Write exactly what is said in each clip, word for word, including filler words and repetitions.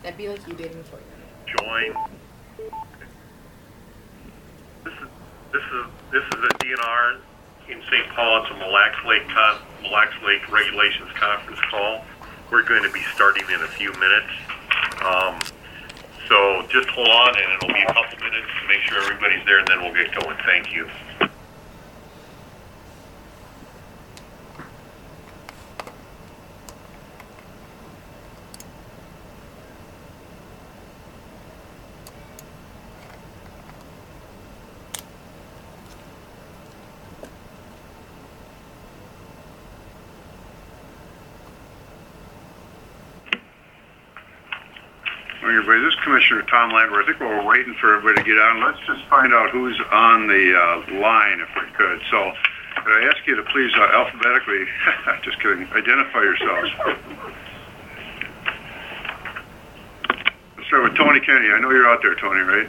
That'd be like you dating before you. Join. This is this is this is a D N R in Saint Paul. It's a Mille Lacs Lake con, Mille Lacs Lake Regulations Conference call. We're going to be starting in a few minutes. Um, so just hold on, and it'll be a couple minutes to make sure everybody's there, and then we'll get going. Thank you. Everybody, this is Commissioner Tom Landwehr. I think while we're waiting for everybody to get on, let's just find out who's on the uh, line, if we could. So, could I ask you to please uh, alphabetically, just kidding, identify yourselves. Let's start with Tony Kennedy. I know you're out there, Tony, right?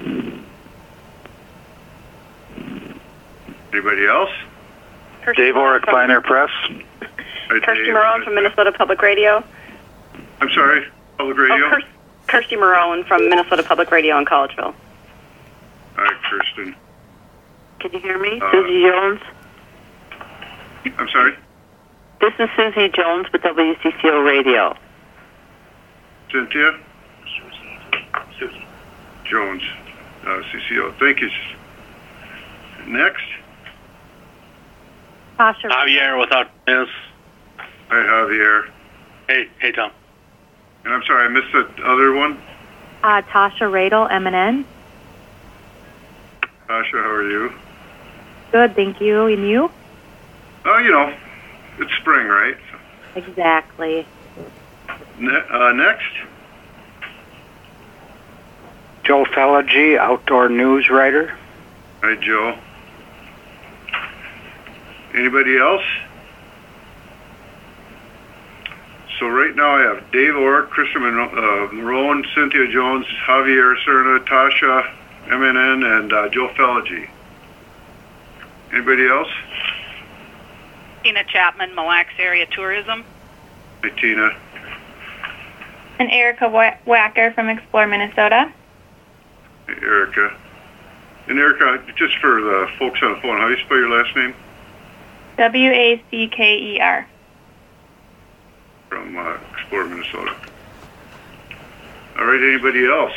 Anybody else? Dave Orrick, Pioneer Press. Hi, Kirsty Dave. Marone from Minnesota Public Radio. I'm sorry, Public Radio? Oh, Kirst- Kirsty Marone from Minnesota Public Radio in Collegeville. Hi, Kirsten. Can you hear me? Uh, Susie Jones. I'm sorry? This is Susie Jones with W C C O Radio. Cynthia? Susie. Jones, uh, C C O. Thank you. Next? Tasha. Javier without news. Hi, Javier. Hey, hey, Tom. And I'm sorry, I missed the other one. Uh, Tasha Radel, M N N. Tasha, how are you? Good, thank you. And you? Oh, you know, it's spring, right? Exactly. Ne- uh, next? Joe Felagy, outdoor news writer. Hi, Joe. Anybody else? So right now I have Dave Orrick, Christian Marone, Cynthia Jones, Javier Cerna, Tasha, M N N, and uh, Joe Felagy. Anybody else? Tina Chapman, Mille Lacs Area Tourism. Hi, Tina. And Erica Wacker from Explore Minnesota. Hey, Erica. And Erica, just for the folks on the phone, how do you spell your last name? W A C K E R. From uh, Explore Minnesota. All right, anybody else?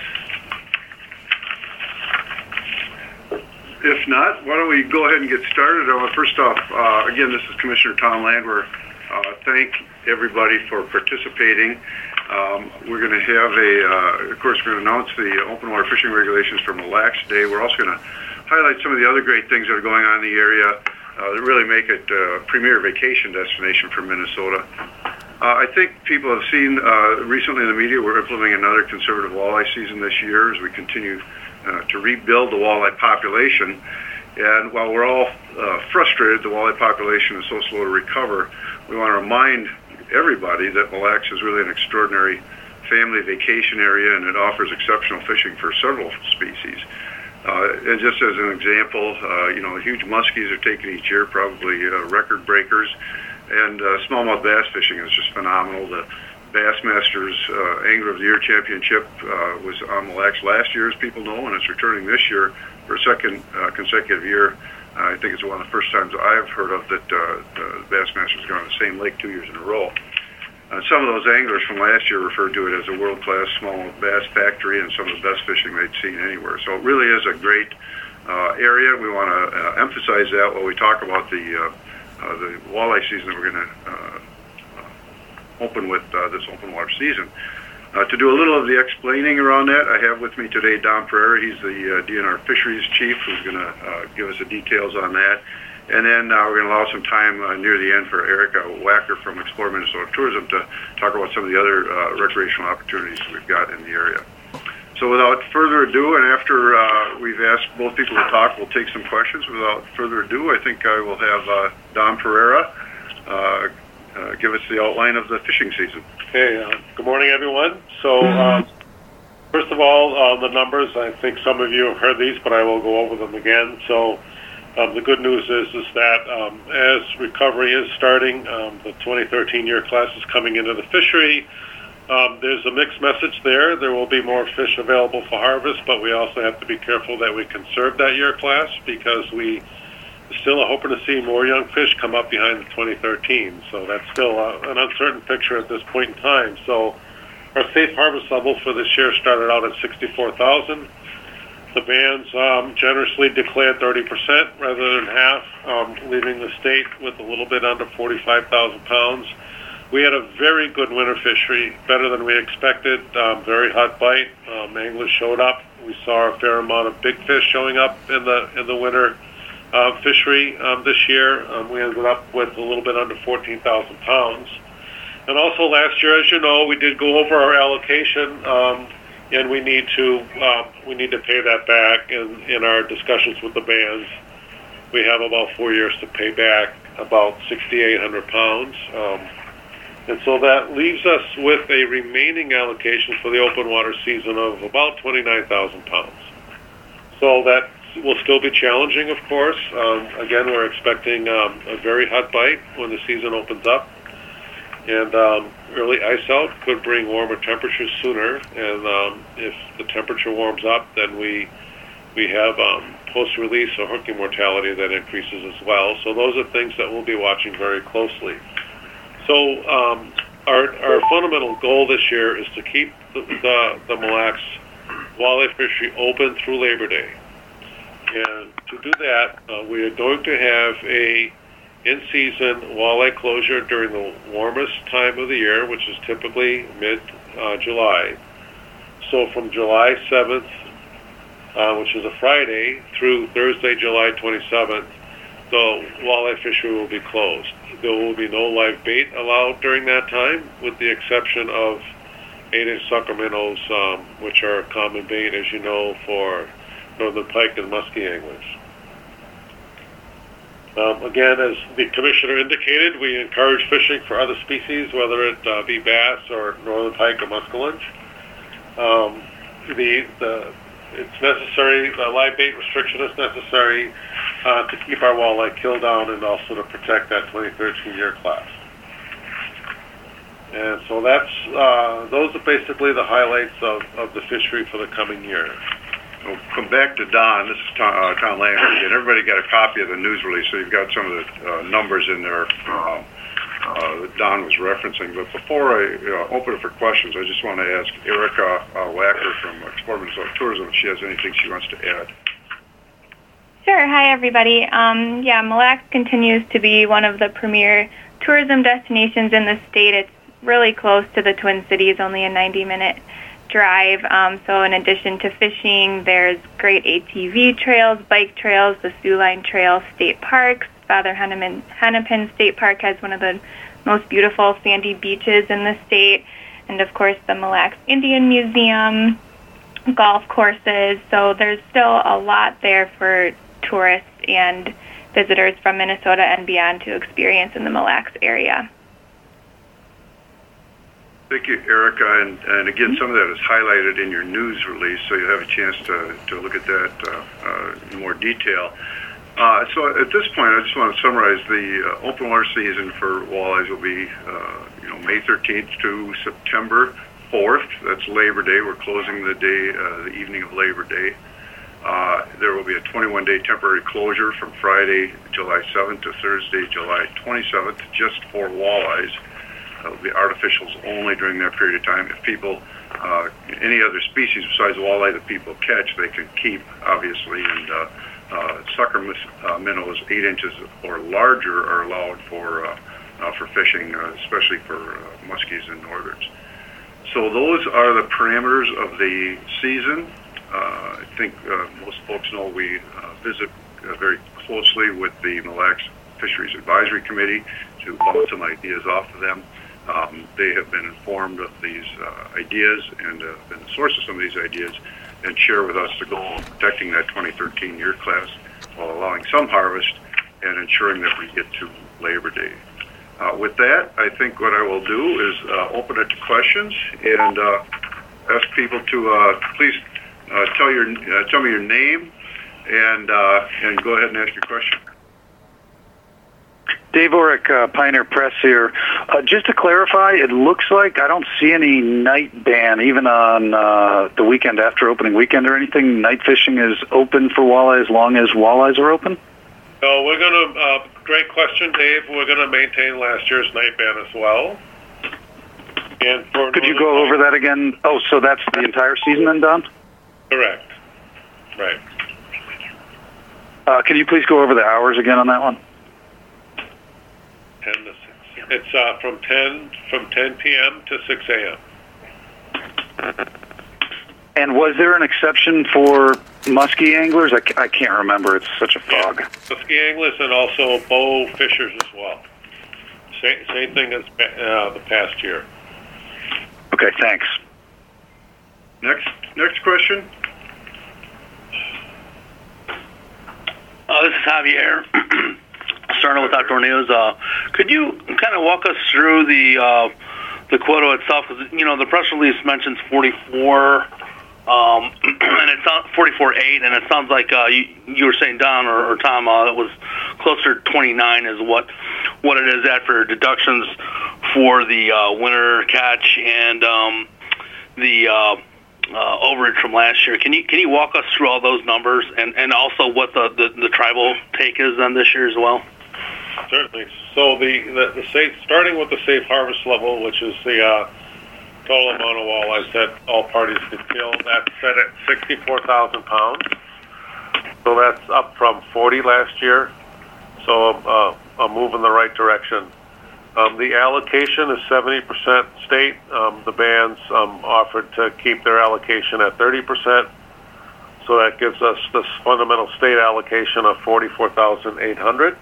If not, why don't we go ahead and get started? I want first off, uh, again, this is Commissioner Tom Landwehr. Uh, thank everybody for participating. Um, we're going to have a, uh, of course, we're going to announce the open water fishing regulations for Mille Lacs Day. We're also going to highlight some of the other great things that are going on in the area uh, that really make it a premier vacation destination for Minnesota. Uh, I think people have seen uh, recently in the media we're implementing another conservative walleye season this year as we continue uh, to rebuild the walleye population. And while we're all uh, frustrated the walleye population is so slow to recover, we want to remind everybody that Mille Lacs is really an extraordinary family vacation area, and it offers exceptional fishing for several species. Uh, and just as an example, uh, you know, huge muskies are taken each year, probably uh, record breakers. And uh, smallmouth bass fishing is just phenomenal. The Bassmasters uh, Angler of the Year Championship uh, was on Mille Lacs last year, as people know, and it's returning this year for a second uh, consecutive year. Uh, I think it's one of the first times I've heard of that uh, the Bassmasters have gone on the same lake two years in a row. Uh, some of those anglers from last year referred to it as a world-class smallmouth bass factory and some of the best fishing they'd seen anywhere. So it really is a great uh, area. We want to uh, emphasize that while we talk about the uh, Uh, the walleye season that we're going to uh, uh, open with uh, this open water season. Uh, to do a little of the explaining around that, I have with me today Don Pereira. He's the uh, D N R Fisheries Chief who's going to uh, give us the details on that. And then uh, we're going to allow some time uh, near the end for Erica Wacker from Explore Minnesota Tourism to talk about some of the other uh, recreational opportunities we've got in the area. So without further ado, and after uh, we've asked both people to talk, we'll take some questions. Without further ado, I think I will have uh, Don Pereira uh, uh, give us the outline of the fishing season. Hey, uh, good morning, everyone. So, uh, first of all, uh, the numbers, I think some of you have heard these, but I will go over them again. So, um, the good news is, is that um, as recovery is starting, um, the twenty thirteen year class is coming into the fishery. Um, there's a mixed message there. There will be more fish available for harvest, but we also have to be careful that we conserve that year class because we still are hoping to see more young fish come up behind the twenty thirteen. So that's still a, an uncertain picture at this point in time. So our safe harvest level for this year started out at sixty-four thousand. The bands um, generously declared thirty percent rather than half, um, leaving the state with a little bit under forty-five thousand pounds. We had a very good winter fishery, better than we expected, um, very hot bite. Um, anglers showed up. We saw a fair amount of big fish showing up in the in the winter uh, fishery um, this year. Um, we ended up with a little bit under fourteen thousand pounds. And also last year, as you know, we did go over our allocation, um, and we need to uh, we need to pay that back in, in our discussions with the bands. We have about four years to pay back about sixty-eight hundred pounds. Um, And so that leaves us with a remaining allocation for the open water season of about twenty-nine thousand pounds. So that will still be challenging, of course. Um, again, we're expecting um, a very hot bite when the season opens up. And um, early ice out could bring warmer temperatures sooner. And um, if the temperature warms up, then we we have um, post-release or hooking mortality that increases as well. So those are things that we'll be watching very closely. So um, our, our fundamental goal this year is to keep the, the, the Mille Lacs walleye fishery open through Labor Day. And to do that, uh, we are going to have a in-season walleye closure during the warmest time of the year, which is typically mid-July. Uh, so from July seventh, uh, which is a Friday, through Thursday, July twenty-seventh, the walleye fishery will be closed. There will be no live bait allowed during that time, with the exception of eight-inch sucker minnows, um, which are a common bait, as you know, for northern pike and muskie anglers. Um, again, as the commissioner indicated, we encourage fishing for other species, whether it uh, be bass or northern pike or muskellunge. Um, the, the It's necessary, the live bait restriction is necessary uh, to keep our walleye kill down and also to protect that twenty thirteen year class. And so that's, uh, those are basically the highlights of, of the fishery for the coming year. We'll come back to Don. This is Tom, uh, Tom Landry, and everybody got a copy of the news release, so you've got some of the uh, numbers in there uh, uh, that Don was referencing. But before I uh, open it for questions, I just want to ask Erica uh, Wacker from Explore Minnesota Tourism if she has anything she wants to add. Sure. Hi, everybody. Um, yeah, Mille Lacs continues to be one of the premier tourism destinations in the state. It's really close to the Twin Cities, only a ninety-minute drive. Um, so in addition to fishing, there's great A T V trails, bike trails, the Sioux Line Trail State Parks. Father Hennepin, Hennepin State Park has one of the most beautiful sandy beaches in the state. And, of course, the Mille Lacs Indian Museum, golf courses. So there's still a lot there for tourists and visitors from Minnesota and beyond to experience in the Mille Lacs area. Thank you, Erica. And, and again, some of that is highlighted in your news release, so you'll have a chance to, to look at that uh, uh, in more detail. Uh, so at this point, I just want to summarize the uh, open water season for walleyes will be, uh, you know, May thirteenth to September fourth. That's Labor Day. We're closing the day, uh, the evening of Labor Day. Uh, there will be a twenty-one day temporary closure from Friday, July seventh to Thursday, July twenty-seventh, just for walleyes. It'll be artificials only during that period of time. If people, uh, any other species besides walleye that people catch, they can keep, obviously, and uh, uh, sucker mis- uh, minnows eight inches or larger are allowed for uh, uh, for fishing, uh, especially for uh, muskies and northerns. So those are the parameters of the season. Uh, I think uh, most folks know we uh, visit uh, very closely with the Mille Lacs Fisheries Advisory Committee to bounce some ideas off of them. Um, they have been informed of these uh, ideas and uh, been the source of some of these ideas and share with us the goal of protecting that twenty thirteen year class while allowing some harvest and ensuring that we get to Labor Day. Uh, with that, I think what I will do is uh, open it to questions and uh, ask people to uh, please uh, tell your uh, tell me your name and uh, and go ahead and ask your question. Dave Orick, uh, Pioneer Press here. Uh, just to clarify, it looks like I don't see any night ban, even on uh, the weekend after opening weekend or anything. Night fishing is open for walleye as long as walleyes are open? So we're going to, uh, great question, Dave. We're going to maintain last year's night ban as well. And for Could you go over that again? Oh, so that's the entire season then, Don? Correct. Right. Uh, can you please go over the hours again on that one? ten to six. It's uh, from ten from ten p.m. to six a.m. And was there an exception for muskie anglers? I, ca- I can't remember. It's such a fog. Yeah. Muskie anglers and also bow fishers as well. Same, same thing as uh, the past year. Okay, thanks. Next, next question. Uh, this is Javier. Starting with Outdoor News, uh, could you kind of walk us through the uh, the quota itself? Because you know the press release mentions forty-four, um, and it's forty-four eight, and it sounds like uh, you, you were saying, Don or, or Tom, uh, it was closer to twenty-nine is what what it is at for deductions for the uh, winter catch and um, the uh, uh, overage from last year. Can you can you walk us through all those numbers and, and also what the, the, the tribal take is on this year as well? Certainly. So the, the, the safe, starting with the safe harvest level, which is the uh, total amount of walleyes that all parties can kill, that's set at sixty-four thousand pounds. So that's up from forty last year. So uh, a move in the right direction. Um, the allocation is seventy percent state. Um, the bands um, offered to keep their allocation at thirty percent. So that gives us this fundamental state allocation of forty-four thousand eight hundred.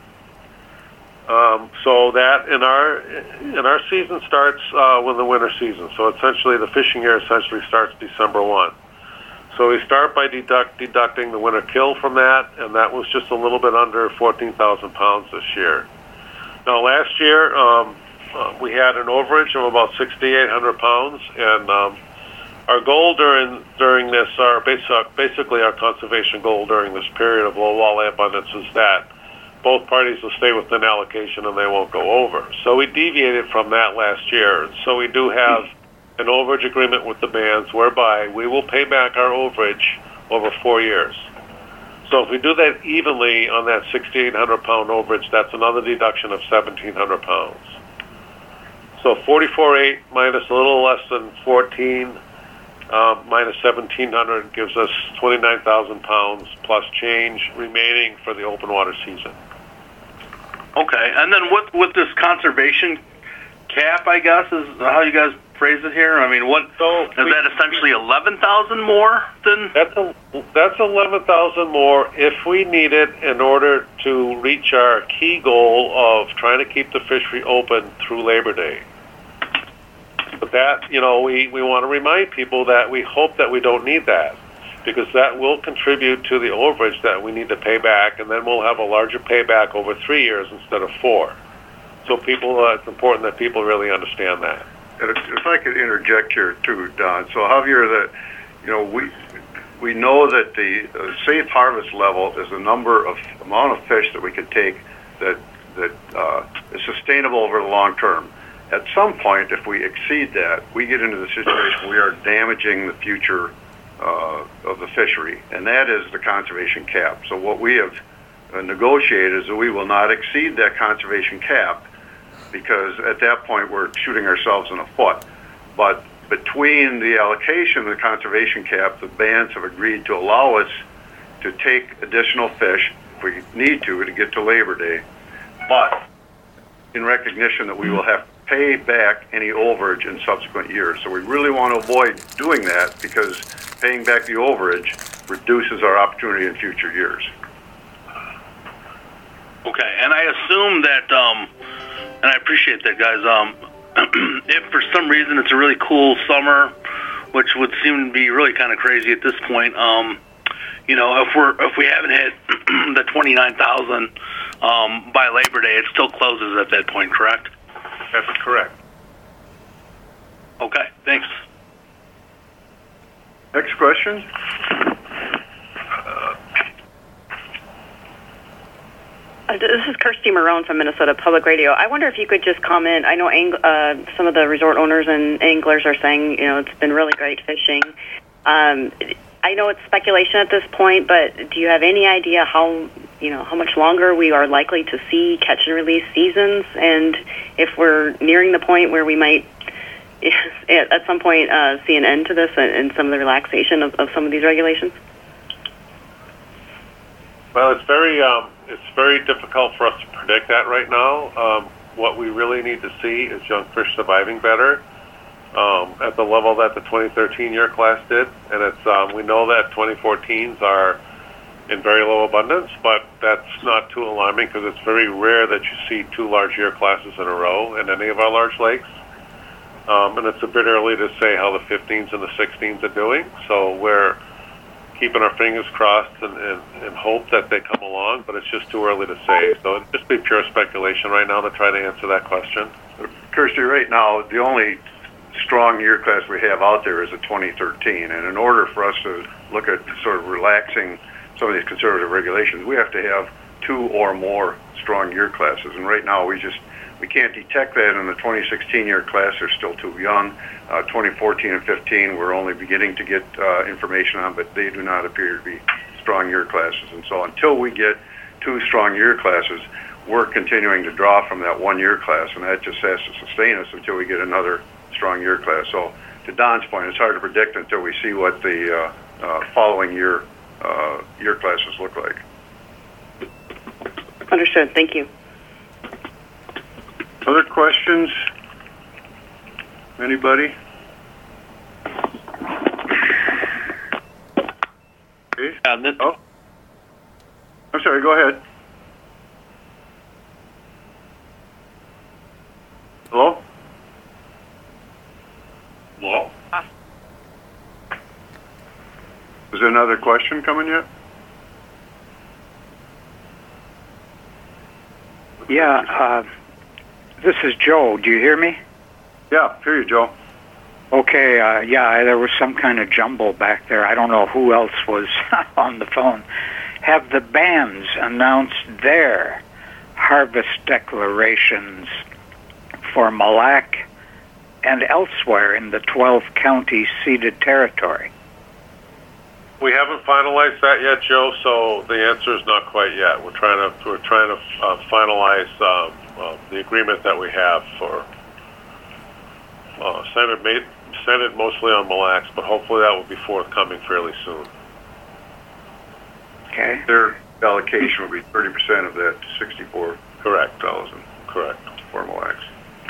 Um, so that in our in our season starts uh, with the winter season. So essentially, the fishing year essentially starts December first. So we start by deduct, deducting the winter kill from that, and that was just a little bit under fourteen thousand pounds this year. Now, last year um, uh, we had an overage of about sixty-eight hundred pounds, and um, our goal during during this, our basic, basically our conservation goal during this period of low walleye abundance is that both parties will stay within allocation and they won't go over. So we deviated from that last year. So we do have an overage agreement with the bands whereby we will pay back our overage over four years. So if we do that evenly on that sixty-eight hundred pound overage, that's another deduction of seventeen hundred pounds. So forty-four eight minus a little less than fourteen um, minus seventeen hundred gives us twenty-nine thousand pounds plus change remaining for the open water season. Okay, and then with with this conservation cap, I guess, is how you guys phrase it here. I mean, what so is we, that essentially eleven thousand more than? That's a, that's eleven thousand more if we need it in order to reach our key goal of trying to keep the fishery open through Labor Day. But that, you know, we, we want to remind people that we hope that we don't need that, because that will contribute to the overage that we need to pay back, and then we'll have a larger payback over three years instead of four. So people, uh, it's important that people really understand that. And if, if I could interject here too, Don. So Javier, that you know we we know that the uh, safe harvest level is the number of amount of fish that we could take that that uh, is sustainable over the long term. At some point, if we exceed that, we get into the situation where we are damaging the future uh, of the fishery, and that is the conservation cap. So what we have uh, negotiated is that we will not exceed that conservation cap, because at that point we're shooting ourselves in the foot. But between the allocation and the conservation cap, the bands have agreed to allow us to take additional fish if we need to to get to Labor Day, but in recognition that we will have to pay back any overage in subsequent years. So we really want to avoid doing that, because paying back the overage reduces our opportunity in future years. Okay, and I assume that, um, and I appreciate that, guys, um, if for some reason it's a really cool summer, which would seem to be really kind of crazy at this point, um, you know, if we're if we haven't hit the twenty-nine thousand um, by Labor Day, it still closes at that point, correct? That's correct. Okay, thanks. Next question. Uh, This is Kirsty Marone from Minnesota Public Radio. I wonder if you could just comment. I know ang- uh, some of the resort owners and anglers are saying, you know, it's been really great fishing. Um, I know it's speculation at this point, but do you have any idea how, you know, how much longer we are likely to see catch and release seasons, and if we're nearing the point where we might, at some point, uh, see an end to this and, and some of the relaxation of, of some of these regulations? Well, it's very um, it's very difficult for us to predict that right now. Um, what we really need to see is young fish surviving better um, at the level that the twenty thirteen year class did, and it's um, we know that twenty fourteens are in very low abundance, but that's not too alarming because it's very rare that you see two large year classes in a row in any of our large lakes. Um, and it's a bit early to say how the fifteens and the sixteens are doing, so we're keeping our fingers crossed and, and, and hope that they come along, but it's just too early to say. So it'd just be pure speculation right now to try to answer that question. Kirsty, right now, the only strong year class we have out there is a twenty thirteen, and in order for us to look at sort of relaxing some of these conservative regulations, we have to have two or more strong year classes, and right now we just we can't detect that in the twenty sixteen year class. They're still too young. Uh, twenty fourteen and fifteen we're only beginning to get uh, information on, but they do not appear to be strong year classes. And so until we get two strong year classes, we're continuing to draw from that one year class, and that just has to sustain us until we get another strong year class. So to Don's point, it's hard to predict until we see what the uh, uh, following year uh, year classes look like. Understood. Thank you. Other questions? Anybody? Okay. Oh. I'm sorry, go ahead. Hello? Hello? Is there another question coming yet? Yeah, uh, this is Joe. Do you hear me? Yeah, hear you, Joe. Okay, uh, yeah, there was some kind of jumble back there. I don't know who else was on the phone. Have the bands announced their harvest declarations for Mille Lacs and elsewhere in the twelve county ceded territory? We haven't finalized that yet, Joe. So the answer is not quite yet. We're trying to we're trying to uh, finalize um, uh, the agreement that we have for uh, centered made, centered mostly on Mille Lacs, but hopefully that will be forthcoming fairly soon. Okay. Their allocation will be thirty percent of that sixty-four Correct. thousand. Correct. For Mille Lacs.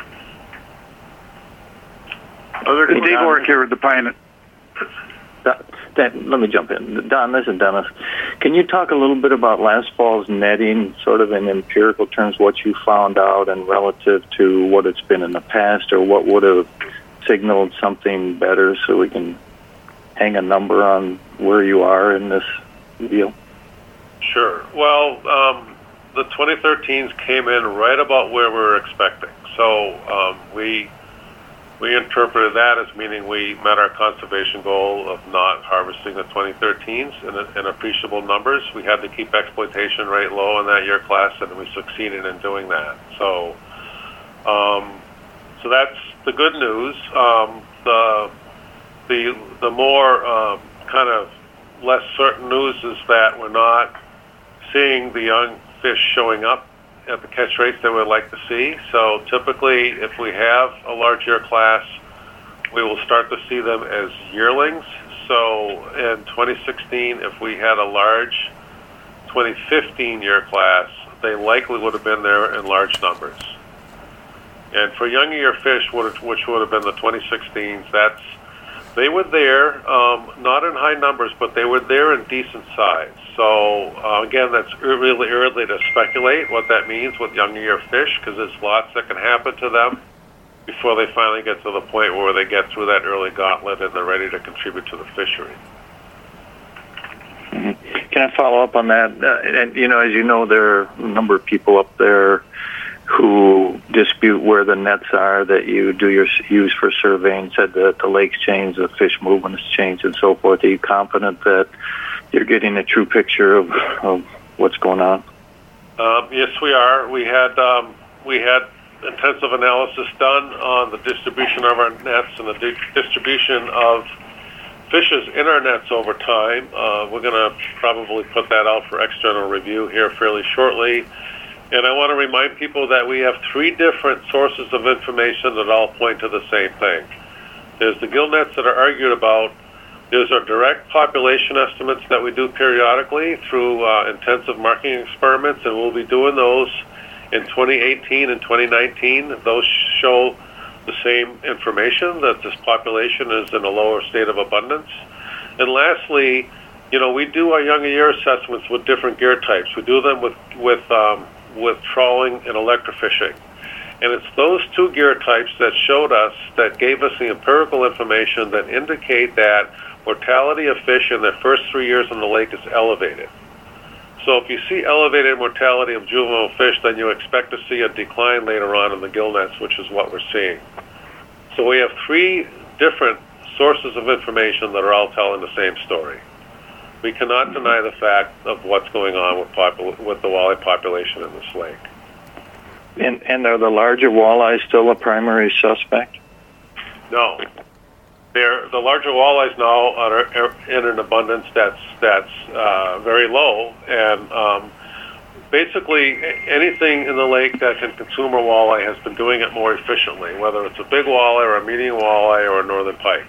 Other Dave Orrick here with the Pioneer. Dan, let me jump in. Don, this is Dennis. Can you talk a little bit about last fall's netting, sort of in empirical terms, what you found out and relative to what it's been in the past, or what would have signaled something better so we can hang a number on where you are in this deal? Sure. Well, um, the twenty thirteens came in right about where we were expecting. So um, we we interpreted that as meaning we met our conservation goal of not harvesting the twenty thirteens in, in appreciable numbers. We had to keep exploitation rate low in that year class, and we succeeded in doing that. So, um, so that's the good news. Um, the the the more um, kind of less certain news is that we're not seeing the young fish showing up at the catch rates that we'd like to see. So typically, if we have a large year class, we will start to see them as yearlings. So in twenty sixteen, if we had a large twenty fifteen year class, they likely would have been there in large numbers. And for young year fish, which would have been the twenty sixteens, that's they were there, um, not in high numbers, but they were there in decent size. So, uh, again, that's really early to speculate what that means with young year fish, because there's lots that can happen to them before they finally get to the point where they get through that early gauntlet and they're ready to contribute to the fishery. Mm-hmm. Can I follow up on that? Uh, and, you know, as you know, there are a number of people up there who dispute where the nets are that you do your use for surveying, said that the lake's changed, the fish movement has changed, and so forth. Are you confident that you're getting a true picture of, of what's going on? Um, yes, we are. We had um, we had intensive analysis done on the distribution of our nets and the di- distribution of fishes in our nets over time. Uh, we're going to probably put that out for external review here fairly shortly. And I want to remind people that we have three different sources of information that all point to the same thing. There's the gill nets that are argued about. There's our direct population estimates that we do periodically through uh, intensive marking experiments, and we'll be doing those in twenty eighteen and twenty nineteen. Those show the same information, that this population is in a lower state of abundance. And lastly, you know, we do our younger year assessments with different gear types. We do them with, with, um, with trawling and electrofishing. And it's those two gear types that showed us, that gave us the empirical information that indicate that mortality of fish in their first three years in the lake is elevated. So if you see elevated mortality of juvenile fish, then you expect to see a decline later on in the gill nets, which is what we're seeing. So we have three different sources of information that are all telling the same story. We cannot deny the fact of what's going on with, popul- with the walleye population in this lake. And, and are the larger walleyes still a primary suspect? No. They're, the larger walleyes now are in an abundance that's that's uh, very low, and um, basically anything in the lake that can consume a walleye has been doing it more efficiently, whether it's a big walleye or a medium walleye or a northern pike.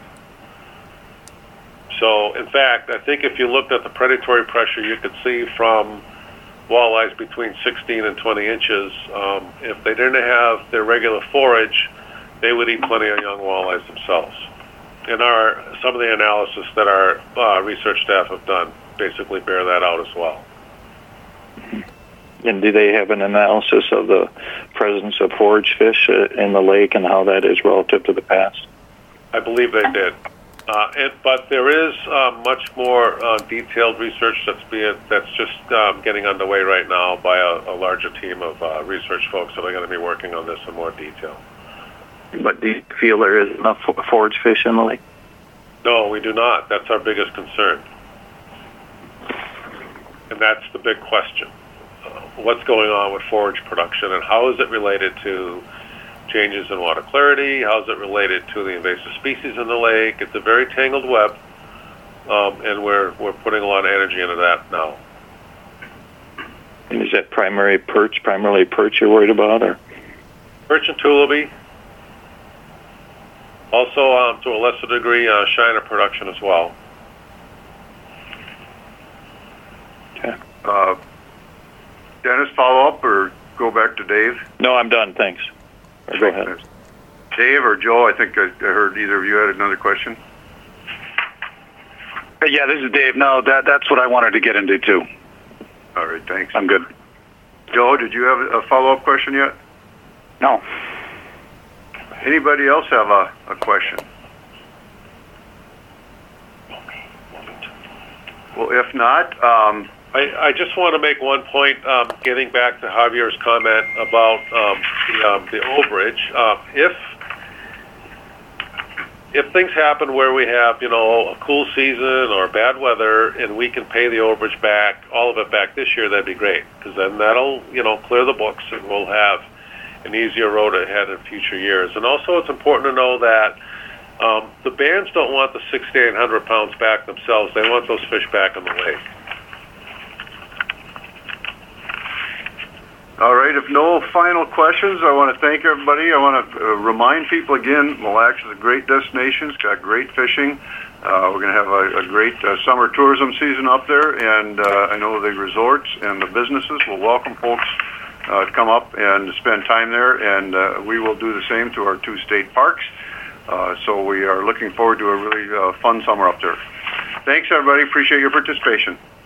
So, in fact, I think if you looked at the predatory pressure, you could see from walleyes between sixteen and twenty inches, um, if they didn't have their regular forage, they would eat plenty of young walleyes themselves. And our, some of the analysis that our uh, research staff have done basically bear that out as well. And do they have an analysis of the presence of forage fish uh, in the lake and how that is relative to the past? I believe they did. Uh, it, but there is uh, much more uh, detailed research that's being that's just um, getting underway right now by a, a larger team of uh, research folks that are going to be working on this in more detail. But do you feel there is enough forage fish in the lake? No, we do not. That's our biggest concern. And that's the big question. Uh, what's going on with forage production, and how is it related to changes in water clarity? How is it related to the invasive species in the lake? It's a very tangled web, um, and we're, we're putting a lot of energy into that now. And is that primary perch, primarily perch you're worried about? Or? Perch and tullaby. Also, um, to a lesser degree, uh, shiner production as well. Okay. Uh, Dennis, follow up or go back to Dave? No, I'm done. Thanks. Or go ahead. Dave or Joe, I think I, I heard either of you had another question. Uh, yeah, this is Dave. No, that that's what I wanted to get into, too. All right, thanks. I'm good. Joe, did you have a follow-up question yet? No. Anybody else have a, a question? Well, if not, um, I, I just want to make one point, um, getting back to Javier's comment about um, the, um, the overage. Uh, if if things happen where we have, you know, a cool season or bad weather, and we can pay the overage back, all of it back this year, that'd be great, because then that'll, you know, clear the books, and we'll have an easier road ahead in future years. And also, it's important to know that um, the bands don't want the sixty-eight hundred pounds back themselves. They want those fish back in the lake. all right, if no final questions, I want to thank everybody. I want to uh, remind people again, Mille Lacs is a great destination. It's got great fishing. Uh, we're going to have a, a great uh, summer tourism season up there, and uh, I know the resorts and the businesses will welcome folks uh, to come up and spend time there, and uh, we will do the same to our two state parks. Uh, so we are looking forward to a really uh, fun summer up there. Thanks, everybody. Appreciate your participation.